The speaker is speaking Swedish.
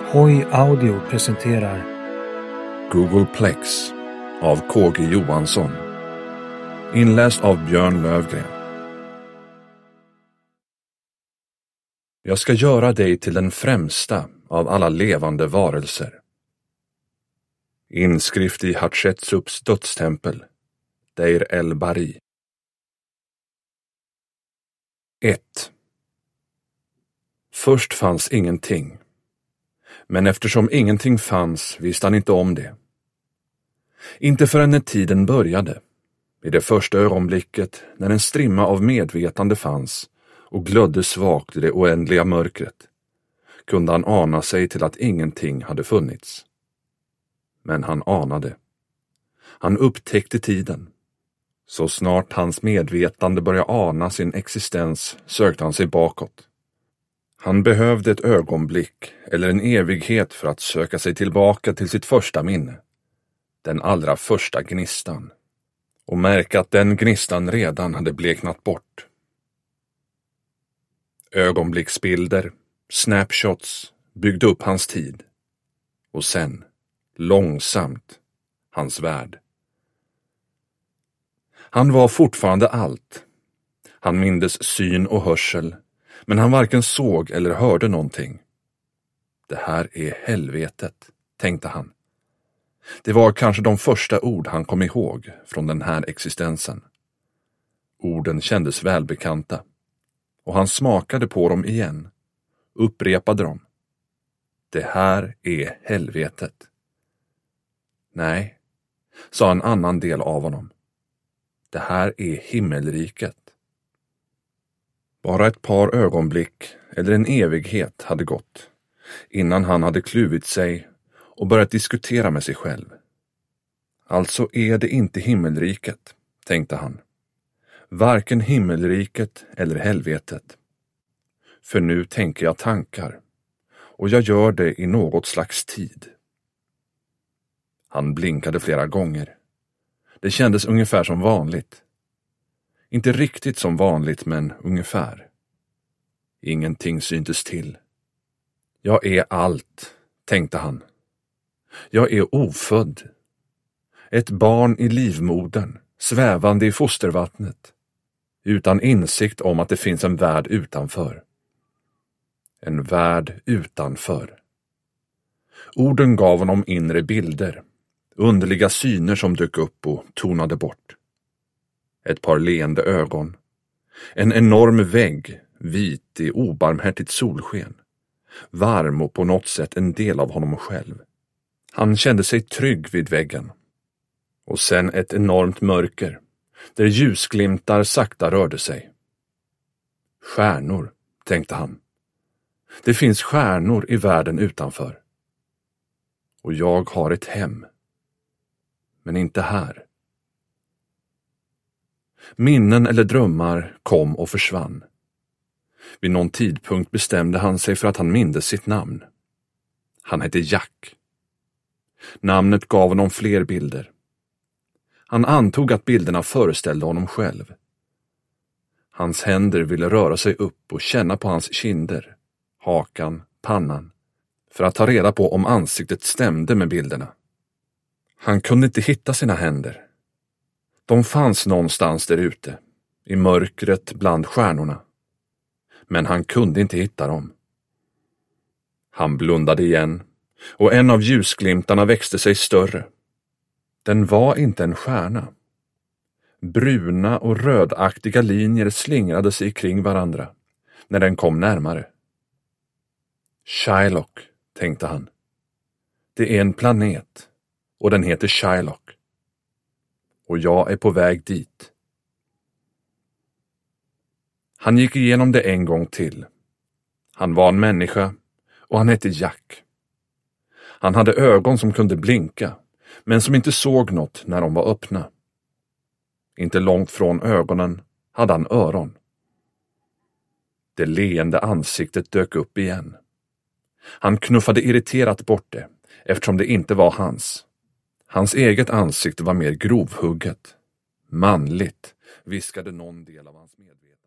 Hoi Audio presenterar Google Plex av KG Johansson. Inläst av Björn Lövgren. Jag ska göra dig till den främsta av alla levande varelser. Inskrift i Hatshepsuts dödstempel, Deir el-Bari. 1. Först fanns ingenting. Men eftersom ingenting fanns visste han inte om det. Inte förrän när tiden började, i det första ögonblicket när en strimma av medvetande fanns och glödde svagt i det oändliga mörkret, kunde han ana sig till att ingenting hade funnits. Men han anade. Han upptäckte tiden. Så snart hans medvetande började ana sin existens sökte han sig bakåt. Han behövde ett ögonblick eller en evighet för att söka sig tillbaka till sitt första minne, den allra första gnistan, och märka att den gnistan redan hade bleknat bort. Ögonblicksbilder, snapshots, byggde upp hans tid, och sen, långsamt, hans värld. Han var fortfarande allt. Han mindes syn och hörsel, men han varken såg eller hörde någonting. Det här är helvetet, tänkte han. Det var kanske de första ord han kom ihåg från den här existensen. Orden kändes välbekanta, och han smakade på dem igen, upprepade dem. Det här är helvetet. Nej, sa en annan del av honom. Det här är himmelriket. Bara ett par ögonblick eller en evighet hade gått innan han hade kluvit sig och börjat diskutera med sig själv. Alltså är det inte himmelriket, tänkte han. Varken himmelriket eller helvetet. För nu tänker jag tankar, och jag gör det i något slags tid. Han blinkade flera gånger. Det kändes ungefär som vanligt. Inte riktigt som vanligt, men ungefär. Ingenting syntes till. Jag är allt, tänkte han. Jag är ofödd. Ett barn i livmodern, svävande i fostervattnet, utan insikt om att det finns en värld utanför. En värld utanför. Orden gav honom inre bilder, underliga syner som dök upp och tonade bort. Ett par leende ögon. En enorm vägg, vit i obarmhärtigt solsken. Varm och på något sätt en del av honom själv. Han kände sig trygg vid väggen. Och sen ett enormt mörker, där ljusglimtar sakta rörde sig. Stjärnor, tänkte han. Det finns stjärnor i världen utanför. Och jag har ett hem. Men inte här. Minnen eller drömmar kom och försvann. Vid någon tidpunkt bestämde han sig för att han mindes sitt namn. Han hette Jack. Namnet gav honom fler bilder. Han antog att bilderna föreställde honom själv. Hans händer ville röra sig upp och känna på hans kinder, hakan, pannan, för att ta reda på om ansiktet stämde med bilderna. Han kunde inte hitta sina händer. De fanns någonstans där ute, i mörkret bland stjärnorna. Men han kunde inte hitta dem. Han blundade igen, och en av ljusglimtarna växte sig större. Den var inte en stjärna. Bruna och rödaktiga linjer slingrade sig kring varandra när den kom närmare. Shylock, tänkte han. Det är en planet, och den heter Shylock. Och jag är på väg dit. Han gick igenom det en gång till. Han var en människa, och han hette Jack. Han hade ögon som kunde blinka, men som inte såg något när de var öppna. Inte långt från ögonen hade han öron. Det leende ansiktet dök upp igen. Han knuffade irriterat bort det, eftersom det inte var hans. Hans eget ansikte var mer grovhugget. Manligt, viskade någon del av hans medvetande.